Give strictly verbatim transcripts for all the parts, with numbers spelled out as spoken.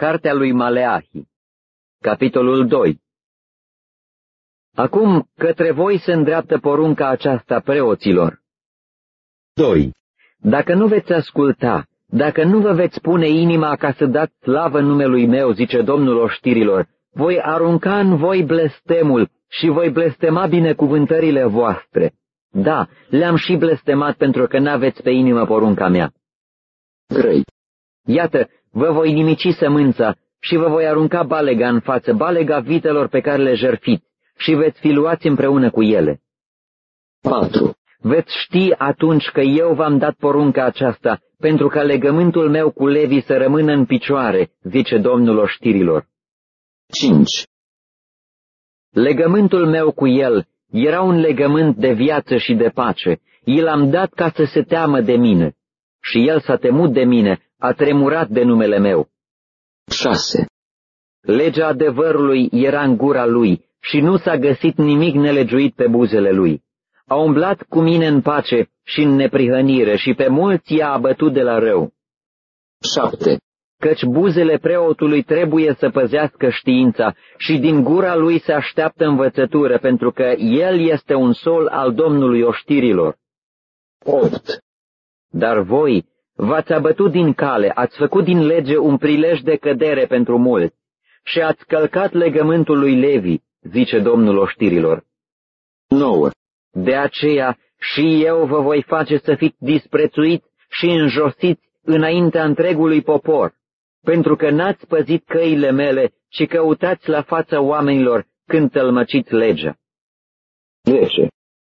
Cartea lui Maleahi, capitolul doi. Acum către voi se îndreaptă porunca aceasta preoților. doi. Dacă nu veți asculta, dacă nu vă veți pune inima ca să dați slavă numelui meu, zice Domnul oștirilor, voi arunca în voi blestemul și voi blestema binecuvântările voastre. Da, le-am și blestemat pentru că n-aveți pe inimă porunca mea. trei. Iată, vă voi nimici sămânța și vă voi arunca balega în față, balega vitelor pe care le jertfiți, și veți fi luați împreună cu ele. patru. Veți ști atunci că eu v-am dat porunca aceasta, pentru ca legământul meu cu Levi să rămână în picioare, zice Domnul oștirilor. cinci. Legământul meu cu el era un legământ de viață și de pace, i l-am dat ca să se teamă de mine, și el s-a temut de mine, a tremurat de numele meu. șase. Legea adevărului era în gura lui și nu s-a găsit nimic nelegiuit pe buzele lui. A umblat cu mine în pace și în neprihănire și pe mulți i-a abătut de la rău. șapte. Căci buzele preotului trebuie să păzească știința și din gura lui se așteaptă învățătură, pentru că el este un sol al Domnului oștirilor. opt. Dar voi v-ați abătut din cale, ați făcut din lege un prilej de cădere pentru mulți și ați călcat legământul lui Levi, zice Domnul oștirilor. nouă. De aceea și eu vă voi face să fiți disprețuiți și înjosiți înaintea întregului popor, pentru că n-ați păzit căile mele, ci căutați la fața oamenilor când tălmăciți legea. zece.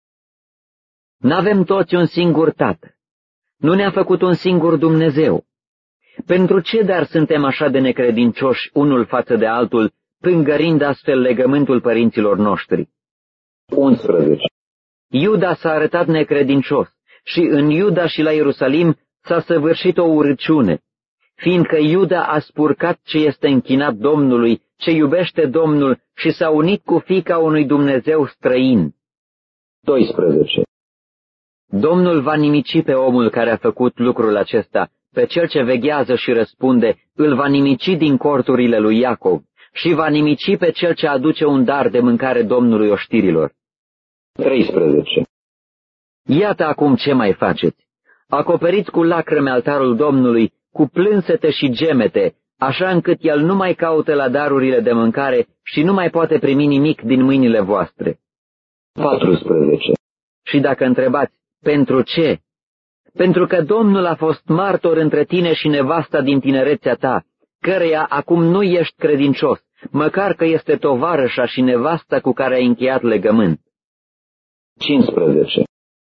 N-avem toți un singur tată. Nu ne-a făcut un singur Dumnezeu. Pentru ce dar suntem așa de necredincioși unul față de altul, pângărind astfel legământul părinților noștri? unsprezece. Iuda s-a arătat necredincios și în Iuda și la Ierusalim s-a săvârșit o urăciune, fiindcă Iuda a spurcat ce este închinat Domnului, ce iubește Domnul și s-a unit cu fiica unui Dumnezeu străin. doisprezece. Domnul va nimici pe omul care a făcut lucrul acesta, pe cel ce veghează și răspunde, îl va nimici din corturile lui Iacov și va nimici pe cel ce aduce un dar de mâncare Domnului oștirilor. treisprezece. Iată acum ce mai faceți. Acoperiți cu lacrime altarul Domnului, cu plânsete și gemete, așa încât el nu mai caută la darurile de mâncare și nu mai poate primi nimic din mâinile voastre. paisprezece. Și dacă întrebați, pentru ce? Pentru că Domnul a fost martor între tine și nevasta din tinerețea ta, căreia acum nu ești credincios, măcar că este tovarășa și nevasta cu care ai încheiat legământ. cincisprezece.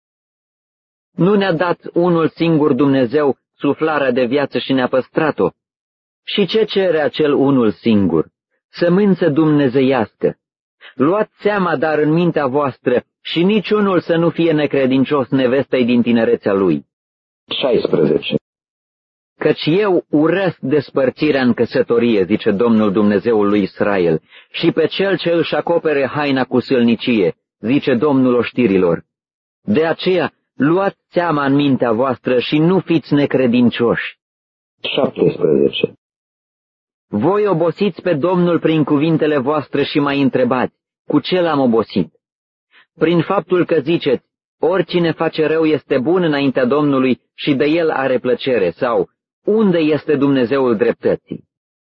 Nu ne-a dat unul singur Dumnezeu suflarea de viață și ne-a păstrat-o? Și ce cere acel unul singur? Sămânță dumnezeiască. Luați seama dar în mintea voastră și niciunul să nu fie necredincios nevestei din tinerețea lui. șaisprezece. Căci eu urăsc despărțirea în căsătorie, zice Domnul Dumnezeul lui Israel, și pe cel ce își acopere haina cu sâlnicie, zice Domnul oștirilor. De aceea, luați seama în mintea voastră și nu fiți necredincioși. șaptesprezece. Voi obosiți pe Domnul prin cuvintele voastre și mai întrebați, cu ce l-am obosit? Prin faptul că ziceți, oricine face rău este bun înaintea Domnului și de el are plăcere, sau unde este Dumnezeul dreptății?